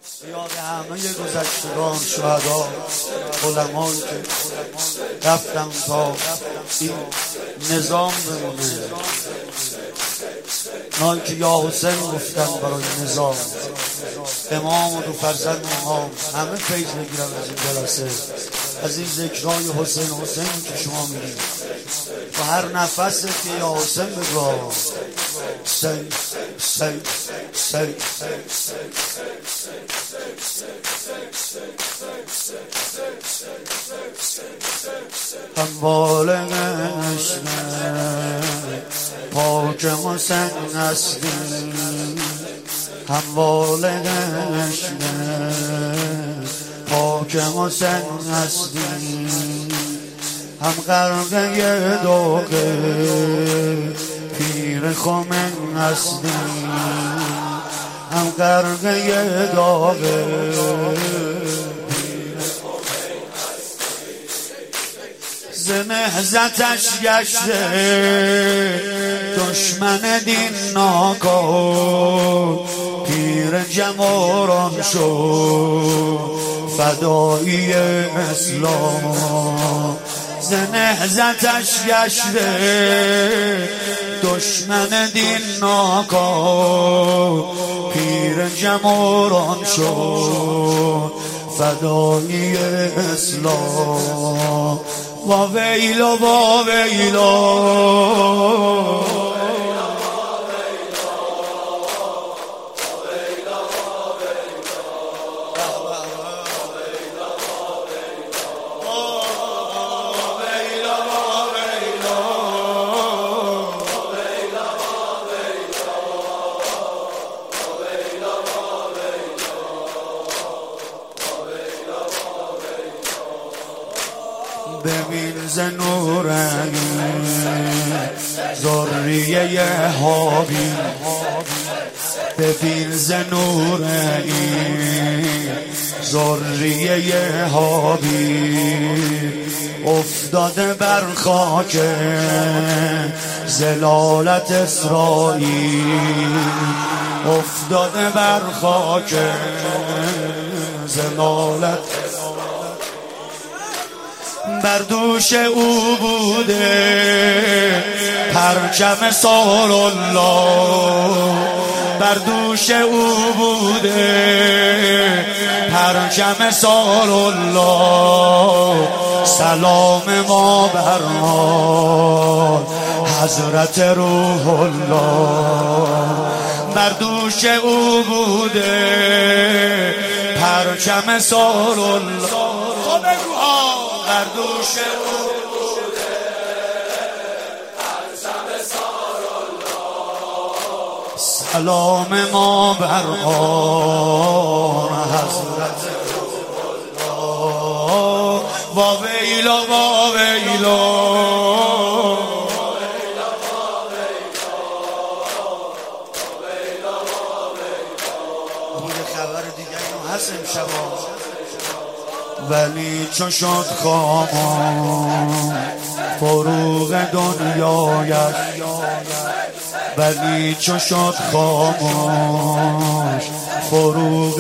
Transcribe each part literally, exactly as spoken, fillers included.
یاد همه گذشتگان شهدا علمایی که رفتم تا این نظام بمونه، نایی که یا حسین گفتن برای نظام، امام و دو فرزند امام همه فیض بگیرن از این جلسه، از این ذکرهای حسین حسین که شما میگید و هر نفس که یا حسین بگو حسین حسین حسین هموال عشق پاک حسین هستی، هموال عشق پاک حسین هستی، هم غرقه داغ پیر خمین هستی، هم غرقه داغ ز نهضتش گشته دشمن دین ناکام، پیر جماران شد فدایی اسلام، ز نهضتش گشته دشمن دین ناکام، پیر جماران شد فدایی اسلام. وا ویلا وا ویلا ببین ز نورانی ذریه هابی، ببین ز نورانی ذریه هابی، افتاده بر خاک زلالت اسرائیل، افتاده بر خاک زلالت بر دوش او بوده پرچم سال الله، بر دوش او بوده پرچم سال الله، سلام ما بر حضرت روح الله، بر دوش او بوده پرچم سال الله، بر دوش او بوده پرچم سال الله، سلام ما بر آن حضرت الله. وا ویلا وا ویلا خبر دیگه اینو هست امشبا، ولی چو شد خاموش فروغ دنیایش، ولی چو شد خاموش فروغ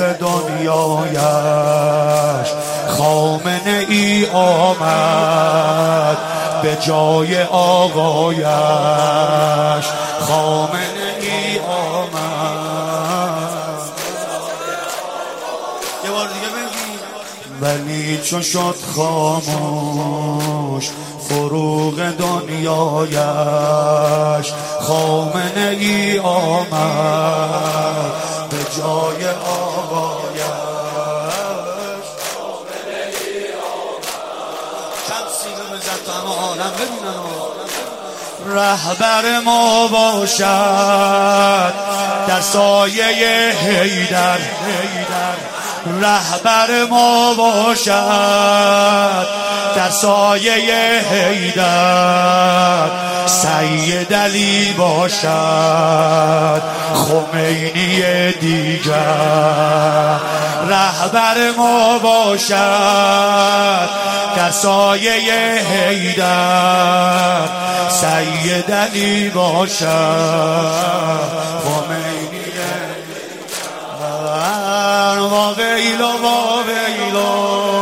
دنیایش، خامنه ای آمد به جای آقایش، خامنه ای آمد یه بار دیگه بگی، ولی چو شد خاموش فروغ دنیایش، خامنه ای آمد به جای آقایش، خامنه ای آمد. چند سیغه بزد تو همه عالم ببینن رهبر ما باشد در سایه حیدر، رهبر ما باشد در سایه حیدر، سید علی باشد خمینی دیگر، رهبر ما باشد در سایه حیدر، سید علی باشد خمینی دیگر. آقا ویلا